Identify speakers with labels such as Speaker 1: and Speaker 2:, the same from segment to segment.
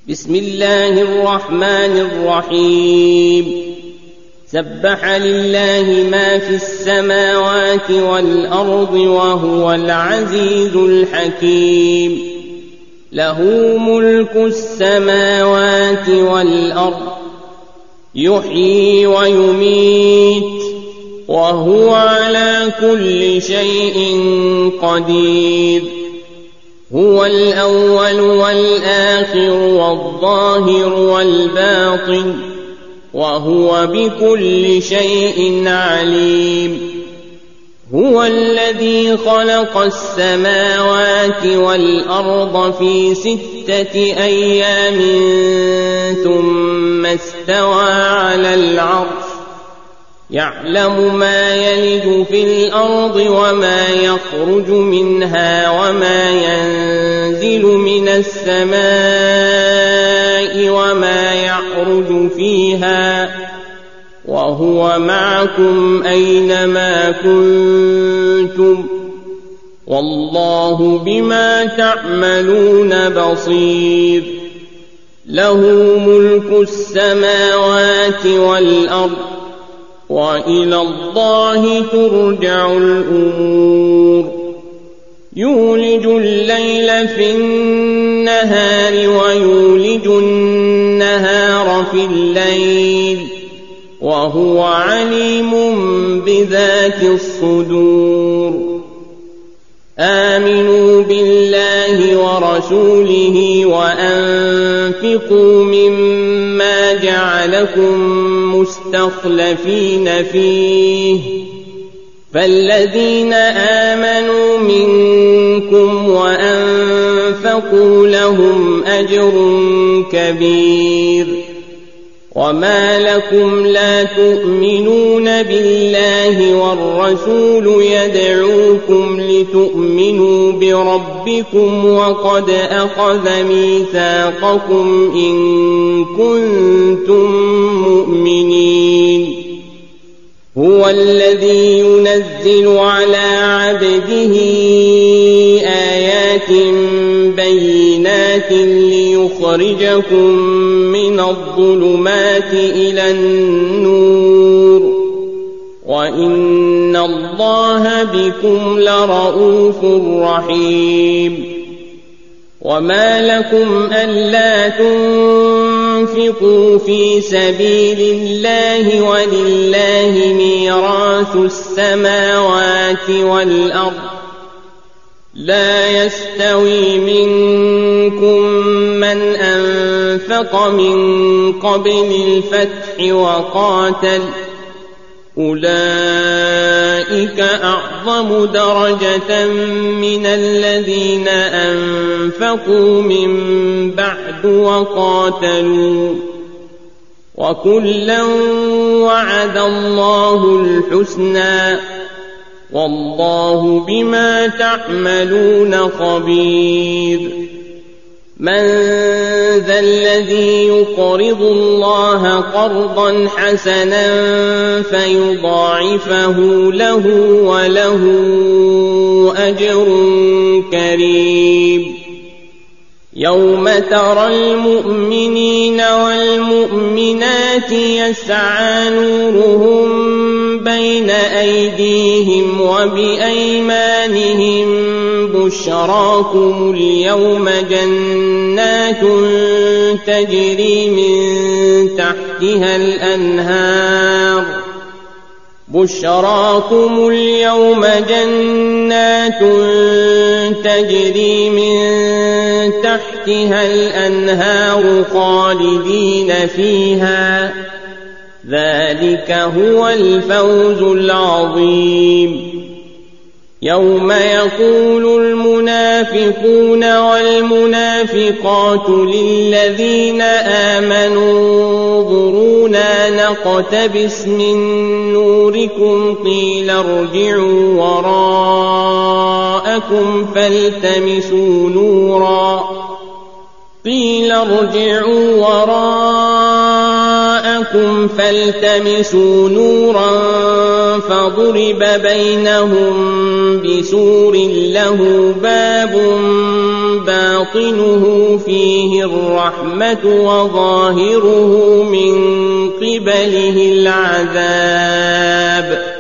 Speaker 1: بسم الله الرحمن الرحيم سبح لله ما في السماوات والأرض وهو العزيز الحكيم له ملك السماوات والأرض يحيي ويميت وهو على كل شيء قدير هو الأول والآخر والظاهر والباطن وهو بكل شيء عليم هو الذي خلق السماوات والأرض في 6 أيام ثم استوى على العرش يعلم ما يلج في الأرض وما يخرج منها وما ينزل من السماء وما يعرج فيها وهو معكم أينما كنتم والله بما تعملون بصير له ملك السماوات والأرض وإلى الله ترجع الأمور يولج الليل في النهار ويولج النهار في الليل وهو عليم بذات الصدور آمنوا بالله ورسوله وأنفقوا مما جعلكم مستخلفين فيه فالذين آمنوا منكم وأنفقوا لهم أجر كبير وما لكم لا تؤمنون بالله والرسول يدعوكم لتؤمنوا بربكم وقد أخذ ميثاقكم إن كنتم مؤمنين هو الذي ينزل على عبده آيات بينات ليخرجكم من الظلمات إلى النور وإن الله بكم لرءوف رحيم وما لكم ألا تنفقوا في سبيل الله ولله ميراث السماوات والأرض لا يستوي منكم من أنفق من قبل الفتح وقاتل أولئك أعظم درجة من الذين أنفقوا من بعد وقاتلوا وكلا وعد الله الحسنى والله بما تعملون خبير من ذا الذي يقرض الله قرضا حسنا فيضاعفه له وله أجر كريم يوم ترى المؤمنين والمؤمنات يسعى نورهم بين أيديهم وبأيمانهم بشراكم اليوم جنات تجري من تحتها الأنهار بشراكم اليوم جنات تجري من تحتها الأنهار خالدين فيها ذلك هو الفوز العظيم يوم يقول المنافقون والمنافقات للذين آمنوا انظرونا نقتبس من نوركم قيل ارجعوا وراءكم فالتمسوا نورا فالتمسوا نورا فضرب بينهم بسور له باب باطنه فيه الرحمة وظاهره من قبله العذاب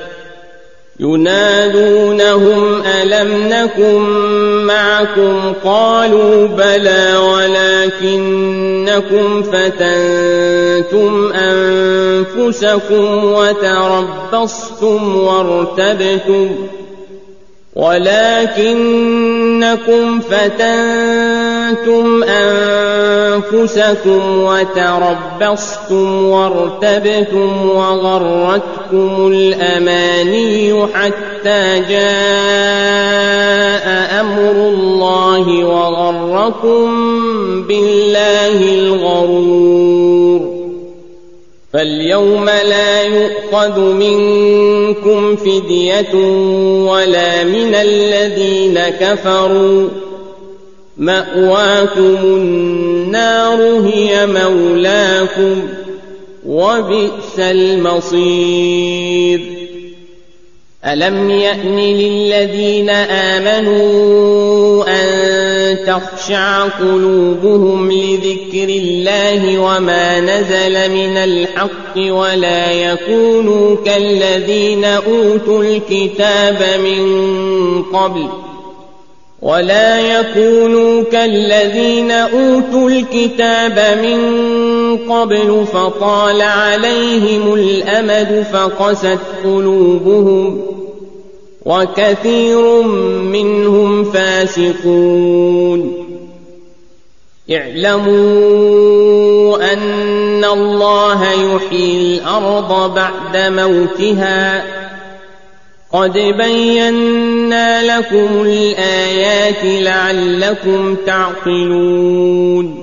Speaker 1: ينادونهم ألم نكن معكم قالوا بلى ولكنكم فتنتم أنفسكم وتربصتم وارتبتم وغرتكم الأماني حتى جاء أمر الله وغركم بالله الغرور فاليوم لا يؤخذ منكم فدية ولا من الذين كفروا مأواكم النار هي مولاكم وبئس المصير ألم يأن للذين آمنوا أن تخشع قلوبهم لذكر الله وما نزل من الحق ولا يكونوا كالذين أوتوا الكتاب من قبل فطال عليهم الأمد فقست قلوبهم وكثير منهم فاسقون اعلموا أن الله يحيي الأرض بعد موتها قد بينا لكم الآيات لعلكم تعقلون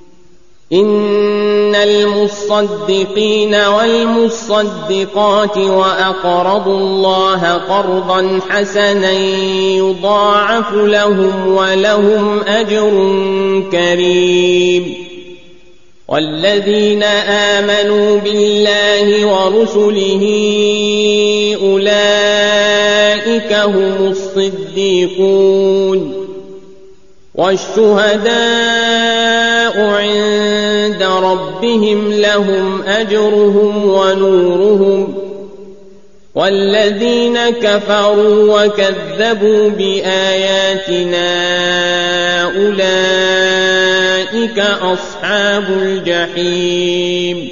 Speaker 1: إن المصدقين والمصدقات وأقرضوا الله قرضا حسنا يضاعف لهم ولهم أجر كريم والذين آمنوا بالله ورسله أولئك هم الصديقون والشهداء عند ربهم لهم أجرهم ونورهم والذين كفروا وكذبوا بآياتنا أولئك أصحاب الجحيم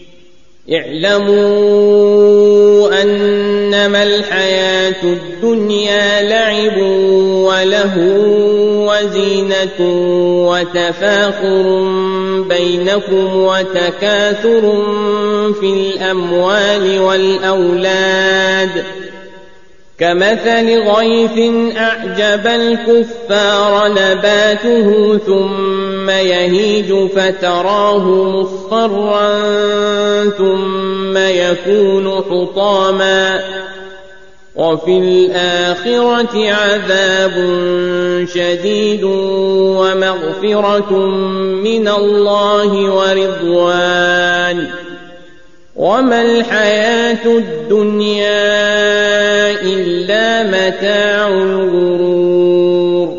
Speaker 1: اعلموا أنما الحياة الدنيا لعب وله وزينة وتفاخر بينكم وتكاثر في الأموال والأولاد كمثل غيث أعجب الكفار نباته ثم يهيج فتراه مصفرا ثم يكون حطاما وفي الآخرة عذاب شديد ومغفرة من الله ورضوان وما الحياة الدنيا إلا متاع الغرور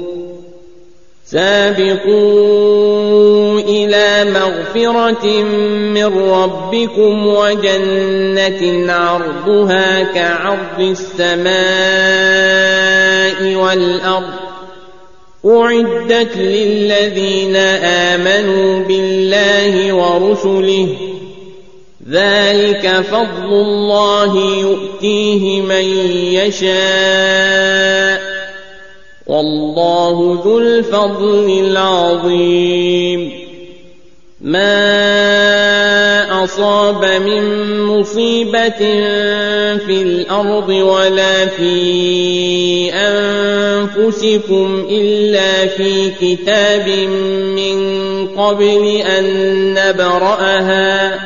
Speaker 1: سابقوا إلى مغفرة من ربكم وجنة عرضها كعرض السماء والأرض أعدت للذين آمنوا بالله ورسله ذلك فضل الله يؤتيه من يشاء والله ذو الفضل العظيم ما أصاب من مصيبة في الأرض ولا في أنفسكم إلا في كتاب من قبل أن نبرأها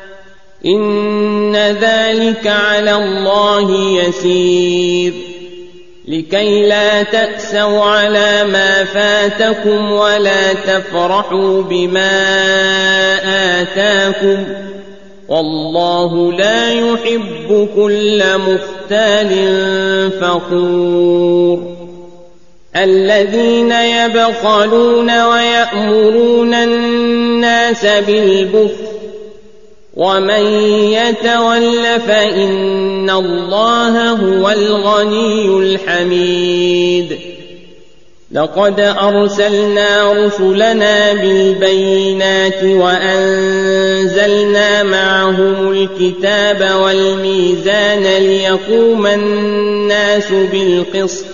Speaker 1: إن ذلك على الله يسير لكي لا تأسوا على ما فاتكم ولا تفرحوا بما آتاكم والله لا يحب كل مختال فخور الذين يبخلون ويأمرون الناس بالبخل ومن يتول فإن الله هو الغني الحميد لقد أرسلنا رسلنا بالبينات وأنزلنا معهم الكتاب والميزان ليقوم الناس بالقسط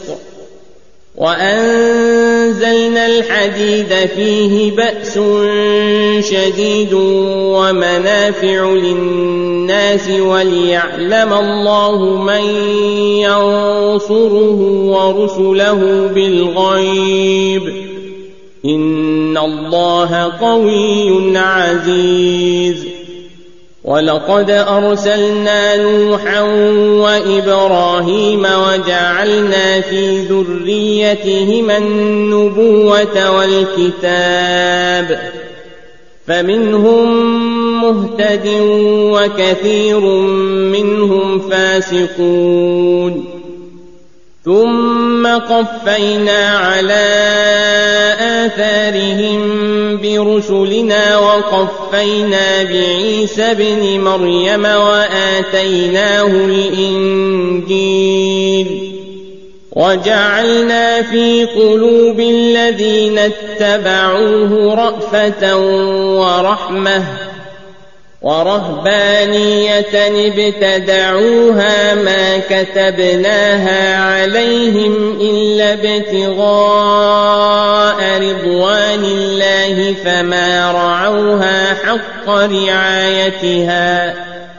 Speaker 1: وأنزلنا الحديد فيه بأس شديد ومنافع للناس وليعلم الله من ينصره ورسله بالغيب إن الله قوي عزيز ولقد أرسلنا نوحا وإبراهيم وجعلنا في ذريتهما النبوة والكتاب فمنهم مهتد وكثير منهم فاسقون ثم قفينا على آثارهم برسلنا وقفينا بعيسى ابن مريم وآتيناه الإنجيل وجعلنا في قلوب الذين اتبعوه رأفة ورحمة ورهبانية ابتدعوها ما كتبناها عليهم إلا ابتغاء رضوان الله فما رعوها حق رعايتها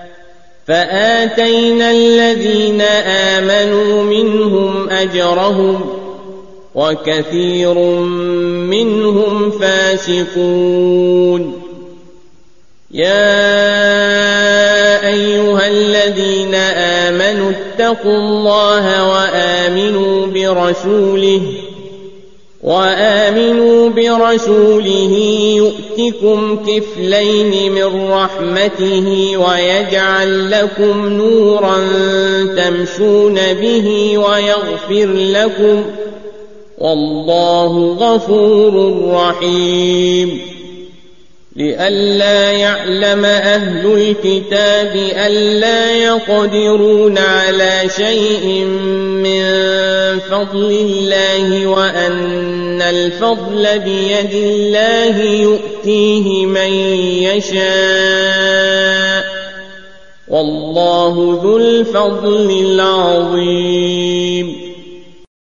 Speaker 1: فآتينا الذين آمنوا منهم أجرهم وكثير منهم فاسقون يا أيها الذين آمنوا اتقوا الله وآمنوا برسوله يؤتكم كفلين من رحمته ويجعل لكم نورا تمشون به ويغفر لكم والله غفور رحيم لئلا يعلم أهل الكتاب ألا يقدرون على شيء من فضل الله وأن الفضل بيد الله يؤتيه من يشاء والله ذو الفضل العظيم